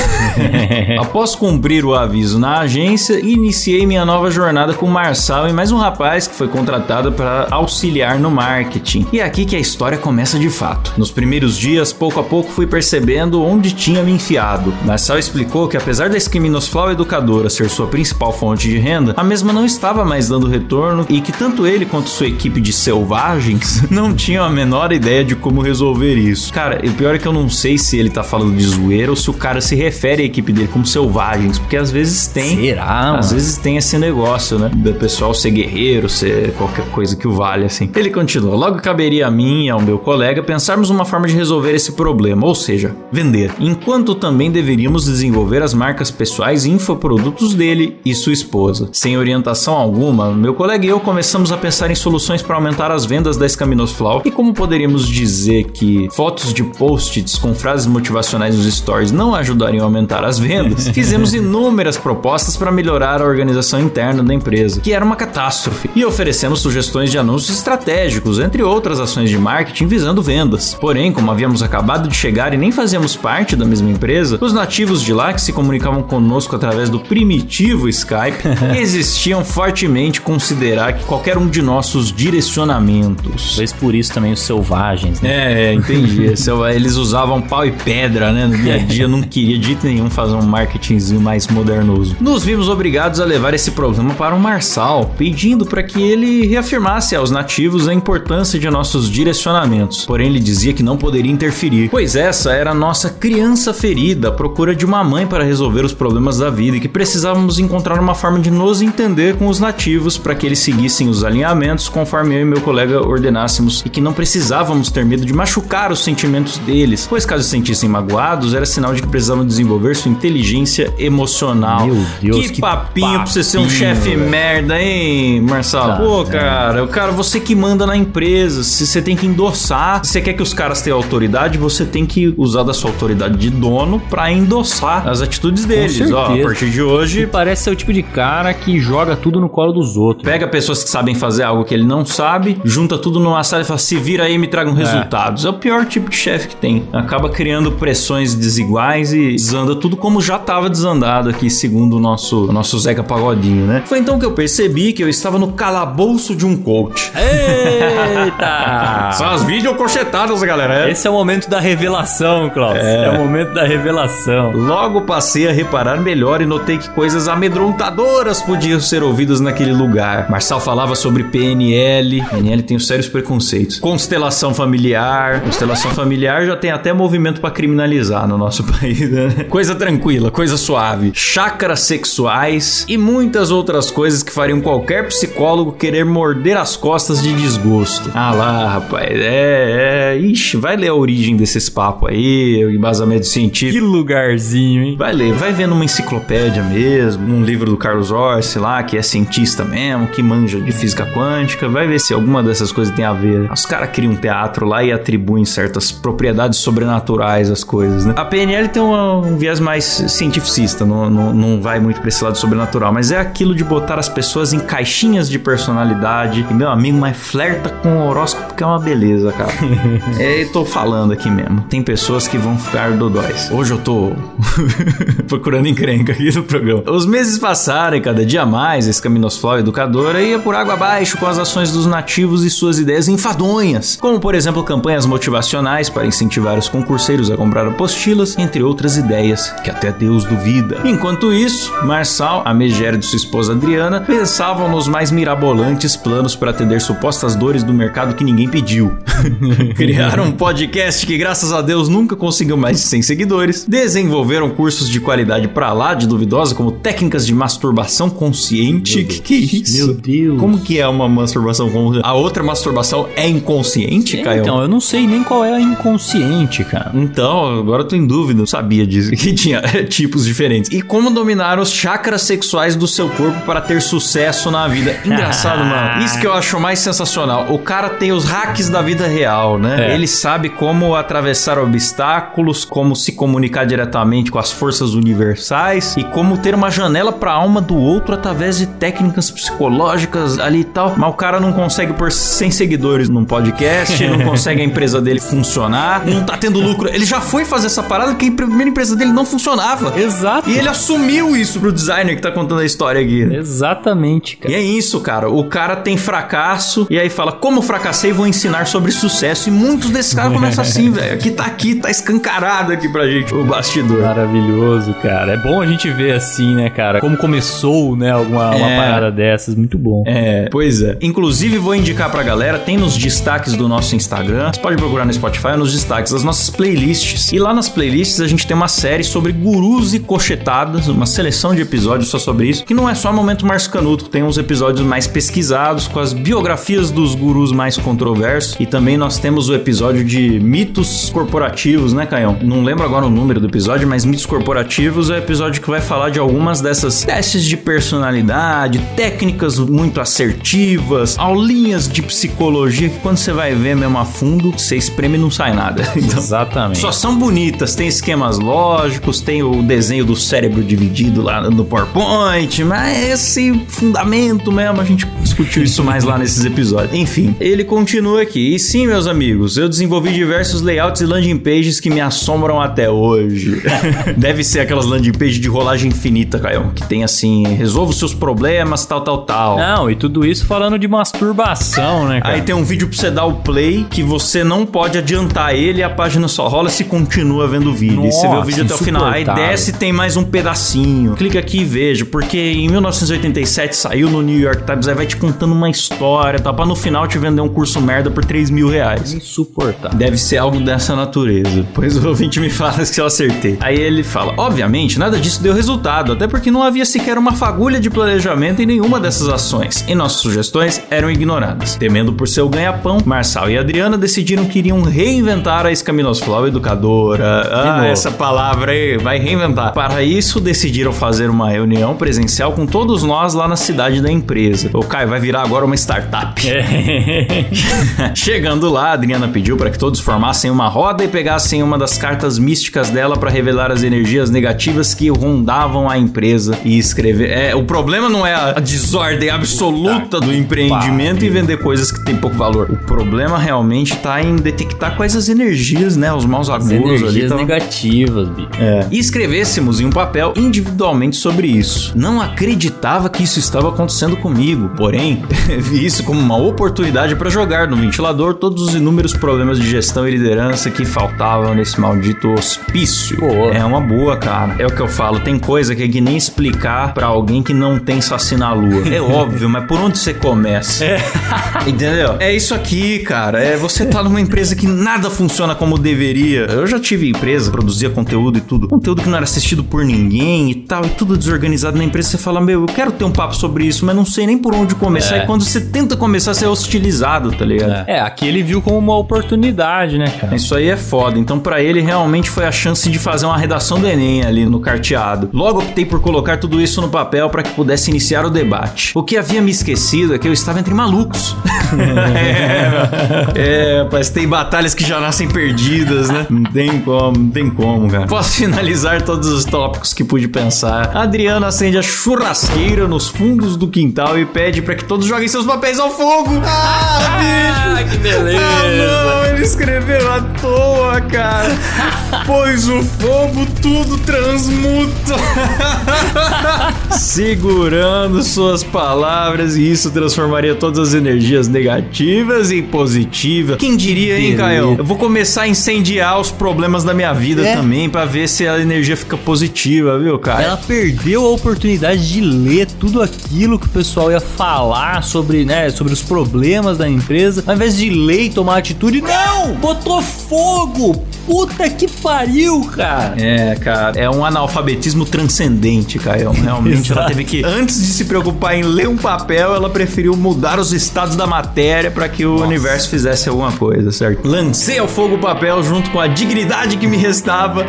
Após cumprir o aviso na agência, iniciei minha nova jornada com o Marçal e mais um rapaz que foi contratado para auxiliar no marketing. E é aqui que a história começa de fato. Nos primeiros dias, pouco a pouco fui percebendo onde tinha me enfiado. Marçal explicou que apesar da Escaminosflau Educadora ser sua principal fonte de renda, a mesma não estava mais dando retorno e que tanto ele quanto sua equipe de selvagens não tinham a menor ideia de como resolver isso. Cara, o pior é que eu não sei se ele tá falando de zoeira ou se o cara se refere à equipe dele como selvagens, porque às vezes tem. Será? Às vezes tem esse negócio, né? Do pessoal ser guerreiro, ser qualquer coisa que o valha, assim. Ele continua. Logo caberia a mim e ao meu colega pensarmos uma forma de resolver esse problema, ou seja, vender. Enquanto também deveríamos desenvolver as marcas pessoais e infoprodutos dele e sua esposa. Sem orientação alguma, meu colega e eu começamos a pensar em soluções para aumentar as vendas da Escaminosflau e como poderíamos dizer que fotos de post-its com frases motivacionais nos stories não ajudariam a aumentar as vendas, fizemos inúmeras propostas para melhorar a organização interna da empresa, que era uma catástrofe, e oferecemos sugestões de anúncios estratégicos, entre outras ações de marketing visando vendas. Porém, como havíamos acabado de chegar e nem fazíamos parte da mesma empresa, os nativos de lá que se comunicavam conosco através do primitivo Skype resistiam fortemente considerar que qualquer um de nossos direcionamentos. Talvez por isso também os selvagens, né? É, é entendi. Eles usavam pau e pedra, né? No dia a dia, não queria de jeito nenhum fazer um marketingzinho mais modernoso. Nos vimos obrigados a levar esse problema para o Marçal, pedindo para que ele reafirmasse aos nativos a importância de nossos direcionamentos. Porém, ele dizia que não poderia interferir, pois essa era a nossa criança ferida à procura de uma mãe para resolver os problemas da vida e que precisávamos encontrar uma forma de nos entender com os nativos para que eles seguissem os alinhamentos conforme eu e meu colega ordenássemos e que não precisávamos ter medo de machucar os sentimentos deles, pois caso se sentissem magoados, era sinal de que precisavam desenvolver sua inteligência emocional. Meu Deus, que, que papinho, papinho pra você ser um chefe merda, hein, Marcelo? Tá, Pô, cara, o cara, você que manda na empresa, se você tem que endossar, se você quer que os caras tenham autoridade, você tem que usar da sua autoridade de dono pra endossar as atitudes deles. Ó, a partir de hoje... Ele parece ser o tipo de cara que joga tudo no colo dos outros. Pega pessoas que sabem fazer algo que ele não sabe, junta tudo numa sala e fala, se vira aí e me tragam é. resultados. É o pior tipo de chefe que tem. Acaba criando pressões desiguais e desanda tudo como já tava desandado aqui, segundo o nosso, o nosso Zeca Pagodinho, né? Foi então que eu percebi que eu estava no calabouço de um coach. Eita! São as videocochetadas, galera. Esse é o momento da revelação, Klaus. É. é o momento da revelação. Logo passei a reparar melhor e notei que coisas amedrontadoras podiam ser ouvidas naquele lugar. Marçal falava sobre P N L. P N L tem os sérios preconceitos. Constelação familiar. Constelação familiar já tem até movimento pra criminalizar no nosso país, né? Coisa tranquila, coisa suave. Chakras sexuais e muitas outras coisas que fariam qualquer psicólogo querer morder as costas de desgosto. Ah lá, rapaz, é, é... Ixi, vai ler a origem desses papos aí, o embasamento científico. Que lugarzinho, hein? Vai ler, vai ver numa enciclopédia mesmo, num livro do Carlos Orsi lá, que é cientista mesmo, que manja de física quântica, vai ver se alguma dessas coisas tem a ver. Os caras criam um teatro lá e atribuem certas propriedades sobrenaturais às coisas, né? A P N L tem um, um viés mais cientificista, não, não, não vai muito pra esse lado sobrenatural, mas é aquilo de botar as pessoas em caixinhas de personalidade. E meu amigo, mas flerta com o horóscopo que é uma beleza, cara. É, eu tô falando aqui mesmo. Tem pessoas que vão ficar dodóis. Hoje eu tô procurando encrenca aqui no programa. Os meses passaram e cada dia mais a Escaminosflora Educadora ia por água abaixo com as ações dos nativos e suas ideias enfadonhas, como por exemplo campanhas motivacionais para incentivar os concurseiros a comprar apostilas, entre outras ideias que até Deus duvida. Enquanto isso, Marçal, a megera de sua esposa Adriana, pensavam nos mais mirabolantes planos para atender supostas dores do mercado que ninguém pediu. Criaram um podcast que graças a Deus nunca conseguiu mais de cem seguidores, desenvolveram cursos de qualidade pra lá de duvidosa, como técnicas de masturbação consciente. Que que é isso? Meu Deus. Como que é uma masturbação consciente? A outra masturbação é inconsciente, é, Caio? Então, eu não sei nem qual é a inconsciente, cara. Então, agora eu tô em dúvida. Eu sabia disso, que tinha tipos diferentes. E como dominar os chakras sexuais do seu corpo para ter sucesso na vida. Engraçado, mano. Isso que eu acho mais sensacional. O cara tem os hacks da vida real, né? É. Ele sabe como atravessar obstáculos, como se comunicar diretamente com as forças universais e como ter uma janela para a alma do outro através de técnicas psicológicas ali e tal. Mas o cara não consegue por cem seguidores num podcast, não consegue a empresa dele funcionar, não tá tendo lucro. Ele já foi fazer essa parada que a primeira empresa dele não funcionava. Exato. E ele assumiu isso pro designer que tá contando a história aqui. Exatamente, cara. E é isso, cara. O cara tem fracasso e aí fala, como fracassei, vou ensinar sobre sucesso. E muitos desses caras começam assim, velho. Aqui tá aqui, tá escancarado aqui pra gente o bastidor. Maravilhoso, cara. É bom a gente ver assim, né, cara? Como começou, né, alguma uma é. parada dessas. Muito bom. É, pois é. Inclusive, vou indicar pra galera, tem nos destaques do nosso Instagram, você pode procurar no Spotify, nos destaques, as nossas playlists. E lá nas playlists a gente tem uma série sobre gurus e cochetadas, uma seleção de episódios só sobre isso, que não é só Momento Márcio Canuto, tem uns episódios mais pesquisados, com as biografias dos gurus mais controversos. E também nós temos o episódio de mitos corporativos, né, Caião? Não lembro agora o número do episódio, mas mitos corporativos é o episódio que vai falar de algumas dessas testes de personalidade, técnicas muito assertivas, aulinhas de psicologia que quando você vai ver mesmo a fundo, você espreme e não sai nada. Então, exatamente. Só são bonitas, tem esquemas lógicos, tem o desenho do cérebro dividido lá no PowerPoint, mas esse fundamento mesmo, a gente discutiu isso mais lá nesses episódios. Enfim, ele continua aqui. E sim, meus amigos, eu desenvolvi diversos layouts e landing pages que me assombram até hoje. Deve ser aquelas landing pages de rolagem infinita, Caio, que tem assim, resolva os seus problemas, tal, tal, tal. Não, e tudo isso falando de masturbação, né, cara? Aí tem um vídeo pra você dar o play que você não pode adiantar ele e a página só rola se continua vendo o vídeo. Nossa, e você vê o vídeo até o final. Aí desce e tem mais um pedacinho. Clica aqui e veja, porque em mil novecentos e oitenta e sete saiu no New York Times, aí vai te contando uma história, tá? Pra no final te vender um curso merda por três mil reais. Insuportável. Deve ser algo dessa natureza. Pois o ouvinte me fala que eu acertei. Aí ele fala, obviamente, nada disso deu resultado, até porque não havia sequer uma fagulha de planejamento em nenhuma dessas ações, e nossas sugestões eram ignoradas. Temendo por seu ganha-pão, Marçal e Adriana decidiram que iriam reinventar a Escaminosflora Educadora. Ah, essa palavra aí vai reinventar. Para isso, decidiram fazer uma reunião presencial com todos nós lá na cidade da empresa. O Caio vai virar agora uma startup. Chegando lá, a Adriana pediu para que todos formassem uma roda e pegassem uma das cartas místicas dela para revelar as energias negativas que rondavam a empresa e escrever. É, o problema não é a desordem absoluta do empreendimento e vender coisas que tem pouco valor. O problema realmente tá em detectar quais as energias, né? Os maus agouro ali. Energias negativas, bicho. É. E escrevêssemos em um papel individualmente sobre isso. Não acreditava que isso estava acontecendo comigo. Porém, vi isso como uma oportunidade para jogar no ventilador todos os inúmeros problemas de gestão e liderança que faltavam nesse maldito hospício. Pô. É uma boa, cara. É o que eu falo. Tem coisa que é que nem explicar pra alguém que não tem saci na lua. É óbvio, mas por onde você começa? É. Entendeu? É isso aqui, cara. É você tá numa empresa que nada funciona como deveria. Eu já tive empresa, produzia conteúdo e tudo. Conteúdo que não era assistido por ninguém e tal, e tudo desorganizado na empresa. Você fala, meu, eu quero ter um papo sobre isso, mas não sei nem por onde começar. É. E quando você tenta começar, você é hostilizado, tá ligado? É, aqui ele viu como uma oportunidade, né, cara? Isso aí é foda. Então, pra ele, realmente foi a chance de fazer uma redação do Enem ali no carteado. Logo, optei por colocar tudo isso no papel para que pudesse iniciar o debate. O que havia me esquecido é que eu estava entre malucos. é, é, mas tem batalhas que já nascem perdidas, né? Não tem como, não tem como, cara. Posso finalizar todos os tópicos que pude pensar. A Adriana acende a churrasqueira nos fundos do quintal e pede para que todos joguem seus papéis ao fogo. Ah, bicho! Ah, que beleza! Ah, não, ele escreveu à toa, cara. Pois o fogo tudo transmuta. Segurando suas palavras, e isso transformaria todas as energias negativas em positivas. Quem diria, hein, Caio? Eu vou começar a incendiar os problemas da minha vida é. também, pra ver se a energia fica positiva, viu, cara? Ela perdeu a oportunidade de ler tudo aquilo que o pessoal ia falar sobre, né, sobre os problemas da empresa. Ao invés de ler e tomar atitude, não! Botou fogo! Puta que pariu, cara! É, cara, é um analfabetismo transcendente, Caio. Realmente ela teve que, antes de se preocupar em ler um papel, ela preferiu mudar os estados da matéria pra que o Nossa. universo fizesse alguma coisa, certo? Lancei ao fogo o papel junto com a dignidade que me restava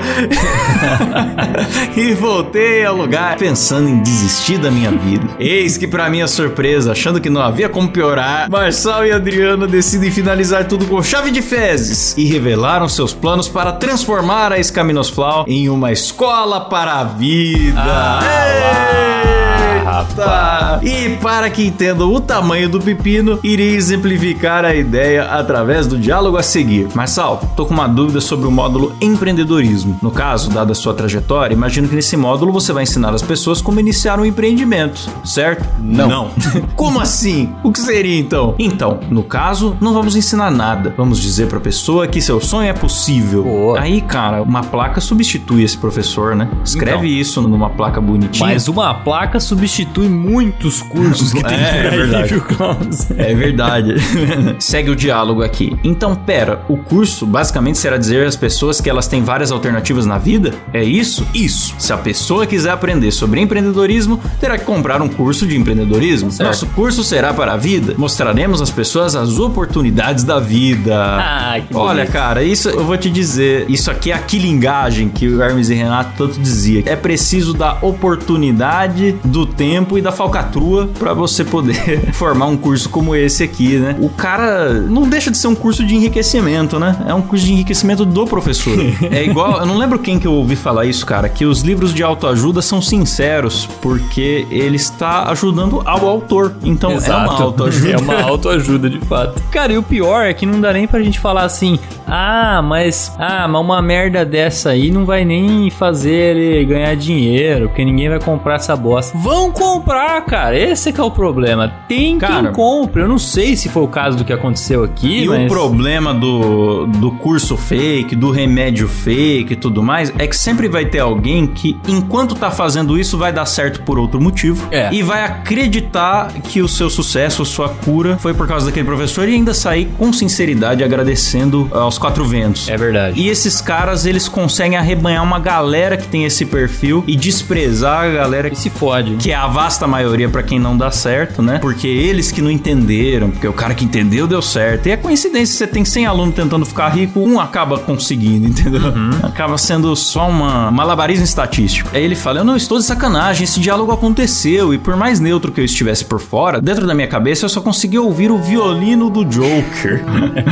e voltei ao lugar pensando em desistir da minha vida. Eis que, pra minha surpresa, achando que não havia como piorar, Marçal e Adriana decidem finalizar tudo com chave de fezes e revelaram seus planos para transformar a Escaminosflau em uma escola para a vida. Ah, Eita! E para que entendam o tamanho do pepino, irei exemplificar a ideia através do diálogo a seguir. Marçal, tô com uma dúvida sobre o módulo empreendedorismo. No caso, dada a sua trajetória, imagino que nesse módulo você vai ensinar as pessoas como iniciar um empreendimento, certo? Não. Não. Como assim? O que seria então? Então, no caso, não vamos ensinar nada. Vamos dizer pra pessoa que seu sonho é possível. Pô. Aí, cara, uma placa substitui esse professor, né? Escreve então. isso numa placa bonitinha. Mas uma placa substitui muitos cursos que tem é, por aí, é verdade. viu, Klaus? É verdade. Segue o diálogo aqui. Então, pera, o curso basicamente será dizer às pessoas que elas têm várias alternativas na vida? É isso? Isso. Se a pessoa quiser aprender sobre empreendedorismo, terá que comprar um curso de empreendedorismo. Certo. Nosso curso será para a vida. Mostraremos às pessoas as oportunidades da vida. Ah, que Olha, bonito. cara, isso eu vou te dizer. Isso aqui é a quilingagem que o Hermes e Renato tanto dizia. É preciso da oportunidade, do tempo e da falcatrua para você poder formar um curso como esse aqui, né? O cara não deixa de ser um curso de enriquecimento, né? É um curso de enriquecimento do professor. É igual, eu não lembro quem que eu ouvi falar isso, cara, que os livros de autoajuda são sinceros, porque ele está ajudando ao autor. Então Exato. é uma autoajuda. É uma autoajuda, de fato. Cara, e o pior é que não dá nem pra gente falar assim, ah, mas ah, mas uma merda dessa aí não vai nem fazer ele ganhar dinheiro, porque ninguém vai comprar essa bosta. Vão comprar, cara. Esse que é o problema. Tem cara, quem compre. Eu não sei se foi o caso do que aconteceu aqui, e mas... o problema do, do curso fake, do remédio fake e tudo mais, é que sempre vai ter alguém que, enquanto tá fazendo isso, vai dar certo por outro motivo. É. E vai acreditar que o seu sucesso, a sua cura, foi por causa daquele professor e ainda sair com sinceridade agradecendo aos quatro ventos. É verdade. E esses caras, eles conseguem arrebanhar uma galera que tem esse perfil e desprezar a galera que se fode. Que é a vasta maioria, pra quem não não dar certo, né? Porque eles que não entenderam, porque o cara que entendeu deu certo. E é coincidência, você tem cem alunos tentando ficar rico, um acaba conseguindo, entendeu? Uhum. Acaba sendo só uma malabarismo estatístico. Aí ele fala, eu não estou de sacanagem, esse diálogo aconteceu, e por mais neutro que eu estivesse por fora, dentro da minha cabeça eu só conseguia ouvir o violino do Joker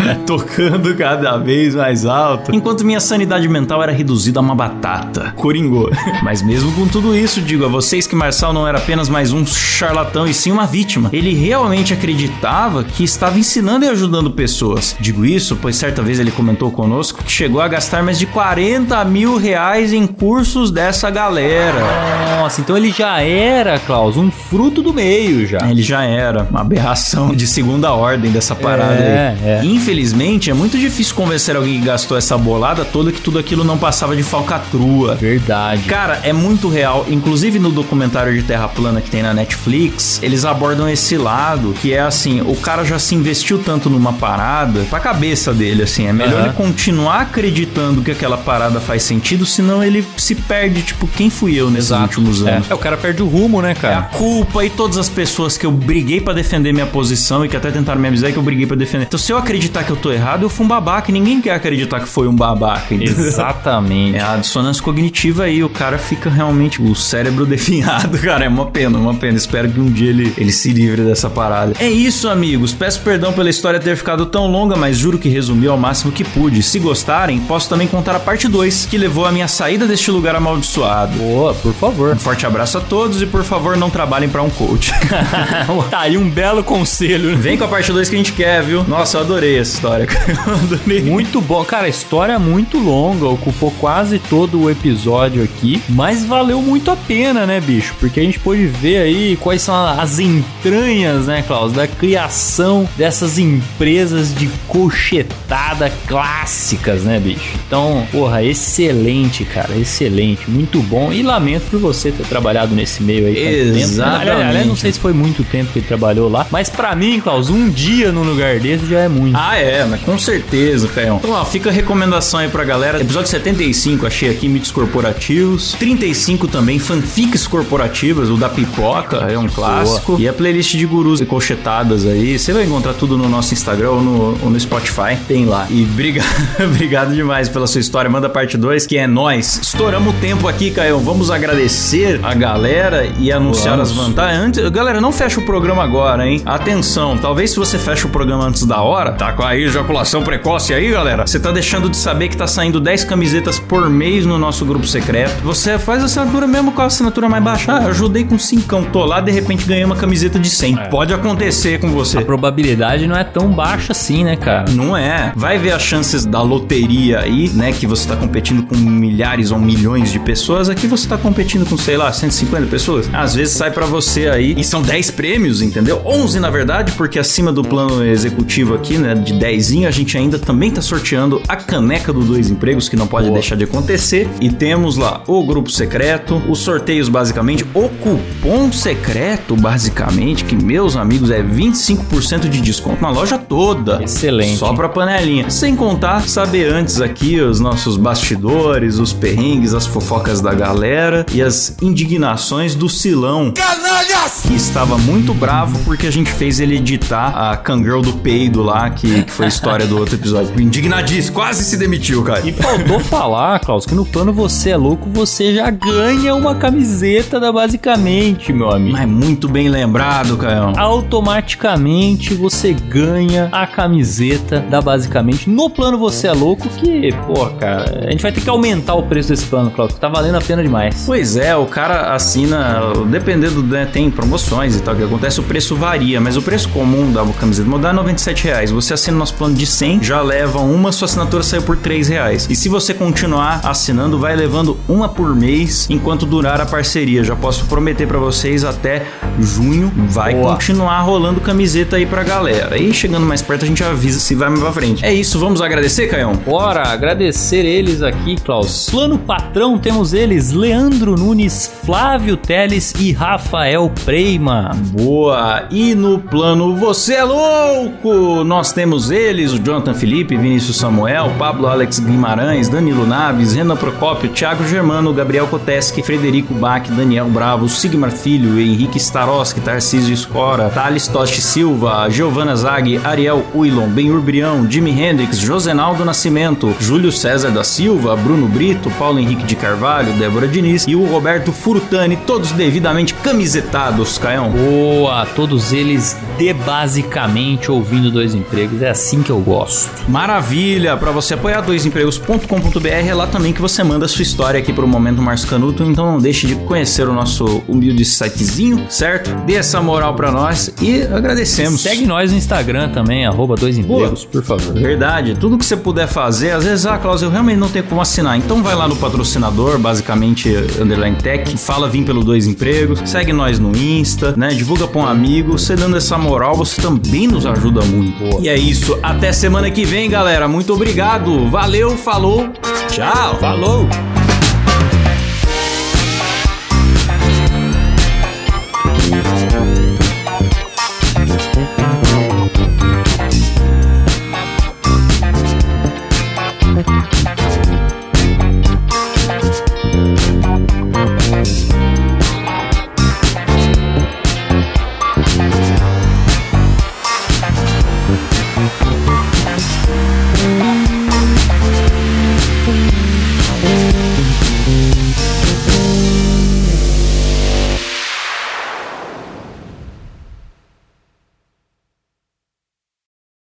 tocando cada vez mais alto, enquanto minha sanidade mental era reduzida a uma batata. Coringou. Mas mesmo com tudo isso, digo a vocês que Marçal não era apenas mais um charlatão e sim uma vítima. Ele realmente acreditava que estava ensinando e ajudando pessoas. Digo isso, pois certa vez ele comentou conosco que chegou a gastar mais de quarenta mil reais em cursos dessa galera. Nossa, então ele já era, Klaus, um fruto do meio já. Ele já era uma aberração de segunda ordem dessa parada é, aí. É. Infelizmente, é muito difícil convencer alguém que gastou essa bolada toda que tudo aquilo não passava de falcatrua. Verdade. Cara, é muito real. Inclusive no documentário de Terra Plana que tem na Netflix, eles abordam esse lado, que é assim, o cara já se investiu tanto numa parada, pra cabeça dele, assim, é melhor uhum. ele continuar acreditando que aquela parada faz sentido, senão ele se perde, tipo, quem fui eu nesses Exato. últimos anos? É. é, o cara perde o rumo, né, cara? É a culpa e todas as pessoas que eu briguei pra defender minha posição e que até tentaram me avisar que eu briguei pra defender. Então, se eu acreditar que eu tô errado, eu fui um babaca e ninguém quer acreditar que foi um babaca. Entendeu? Exatamente. É a dissonância cognitiva aí, o cara fica realmente o cérebro definhado, cara, é uma pena, uma pena. Espero que um dia ele, ele se livre dessa parada. É isso, amigos. Peço perdão pela história ter ficado tão longa, mas juro que resumi ao máximo que pude. Se gostarem, posso também contar a parte dois, que levou a minha saída deste lugar amaldiçoado. Boa, por favor. Um forte abraço a todos e, por favor, não trabalhem pra um coach. Tá aí um belo conselho. Vem com a parte dois que a gente quer, viu? Nossa, eu adorei essa história. Eu adorei. Muito bom. Cara, a história é muito longa, ocupou quase todo o episódio aqui, mas valeu muito a pena, né, bicho? Porque a gente pôde ver aí quais são as entranhas, né, Klaus, da criação dessas empresas de colchetada clássicas, né, bicho? Então, porra, excelente, cara, excelente, muito bom, e lamento por você ter trabalhado nesse meio aí. Exatamente. Aliás, aliás, não sei se foi muito tempo que ele trabalhou lá, mas pra mim, Klaus, um dia num lugar desse já é muito. Ah, é, mas com certeza, Caião. Então, ó, fica a recomendação aí pra galera. Episódio setenta e cinco, achei aqui, mitos corporativos. trinta e cinco também, fanfics corporativas, o da pipoca, é um clássico. Boa. E a playlist de gurus e colchetadas aí, você vai encontrar tudo no nosso Instagram ou no, ou no Spotify, tem lá. E obrigado, obrigado demais pela sua história. Manda parte dois, que é nóis. Estouramos o tempo aqui, Caião. Vamos agradecer a galera e anunciar Vamos. as vantagens. Antes, galera, não fecha o programa agora, hein? Atenção, talvez se você fecha o programa antes da hora, tá com a ejaculação precoce aí, galera, você tá deixando de saber que tá saindo dez camisetas por mês no nosso grupo secreto. Você faz a assinatura mesmo com a assinatura mais baixa. Ah, ajudei com cincão, tô lá, de repente ganhei uma camiseta de cem. É. Pode acontecer com você. A probabilidade não é tão baixa assim, né, cara? Não é. Vai ver as chances da loteria aí, né, que você tá competindo com milhares ou milhões de pessoas. Aqui você tá competindo com, sei lá, cento e cinquenta pessoas. Às vezes sai pra você aí, e são dez prêmios, entendeu? onze na verdade, porque acima do plano executivo aqui, né, de dezinho, a gente ainda também tá sorteando a caneca do Dois Empregos, que não pode Boa. deixar de acontecer. E temos lá o grupo secreto, os sorteios basicamente, o cupom secreto basicamente, que meus amigos é vinte e cinco por cento de desconto na loja toda. Excelente. Só pra panelinha. Sem contar, saber antes aqui os nossos bastidores, os perrengues, as fofocas da galera e as indignações do Silão. Canalhas! Que estava muito bravo porque a gente fez ele editar a Kangirl do peido lá, que, que foi a história do outro episódio. Indignadíssimo, quase se demitiu, cara. E faltou falar, Klaus, que no plano Você é Louco, você já ganha uma camiseta da Basicamente, meu amigo. Mas muito bem lembrado, Caião. Automaticamente você ganha a camiseta da Basicamente no plano Você é Louco, que, pô, cara, a gente vai ter que aumentar o preço desse plano, Klaus, que tá valendo a pena demais. Pois é, o cara assina, dependendo, né, tem promoções e tal, que acontece, o preço varia, mas o preço comum da camiseta modal é noventa e sete reais. Você assina o nosso plano de cem, já leva uma, sua assinatura saiu por três reais. E se você continuar assinando, vai levando uma por mês enquanto durar a parceria. Já posso prometer pra vocês, até junho vai Boa. continuar rolando camiseta aí pra galera. E chegando mais perto a gente avisa se vai mais pra frente. É isso, vamos agradecer, Caião? Bora agradecer eles aqui, Klaus. Plano patrão, temos eles, Leandro Nunes, Flávio Teles e Rafael Preima. Boa! E no plano Você é Louco, nós temos eles, o Jonathan Felipe, Vinícius Samuel, Pablo Alex Guimarães, Danilo Naves, Renan Procópio, Thiago Germano, Gabriel Koteski, Frederico Bach, Daniel Bravo, Sigmar Filho, Henrique Staroski, Tarcísio Escora, Thales Toshi Silva, Giovana Zag, Ariel Uilon, Benhur Brião, Jimi Hendrix, Josenaldo Nascimento, Júlio César da Silva, Bruno Brito, Paulo Henrique de Carvalho, Débora Diniz e o Roberto Furutani, todos devidamente camisetados, Caião. Boa, todos eles de basicamente ouvindo Dois Empregos, é assim que eu gosto. Maravilha, para você apoiar dois empregos ponto com ponto b r é lá também que você manda a sua história aqui pro Momento Márcio Canuto, então não deixe de conhecer o nosso humilde sitezinho, certo? Dê essa moral pra nós e agradecemos. Segue nós no Instagram também, arroba Dois Empregos, por favor. Verdade, tudo que você puder fazer, às vezes, ah, Klaus, eu realmente não tenho como assinar, então vai lá no patrocinador, basicamente, Underline Tech, fala vim pelo Dois Empregos, segue nós no Insta, né, divulga pra um amigo, você dando essa moral, você também nos ajuda muito. Boa. E é isso, até semana que vem, galera, muito obrigado, valeu, falou, tchau! Falou!